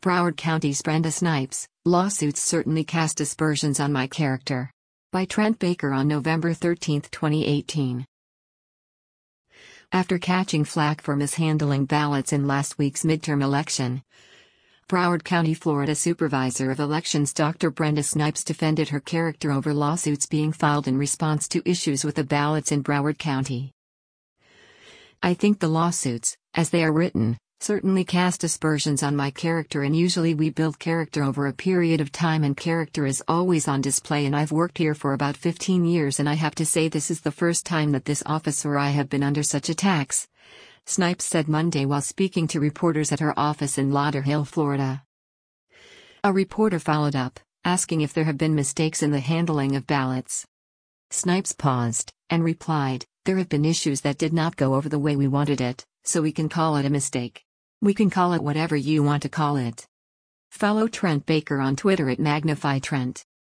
Broward County's Brenda Snipes, lawsuits certainly cast aspersions on my character. By Trent Baker on November 13, 2018. After catching flack for mishandling ballots in last week's midterm election, Broward County, Florida Supervisor of Elections Dr. Brenda Snipes defended her character over lawsuits being filed in response to issues with the ballots in Broward County. "I think the lawsuits, as they are written, certainly cast aspersions on my character, and usually we build character over a period of time and character is always on display, and I've worked here for about 15 years and I have to say this is the first time that this office or I have been under such attacks," Snipes said Monday while speaking to reporters at her office in Lauderhill, Florida. A reporter followed up, asking if there have been mistakes in the handling of ballots. Snipes paused, and replied, "There have been issues that did not go over the way we wanted it, so we can call it a mistake. We can call it whatever you want to call it." Follow Trent Baker on Twitter at MagnifyTrent.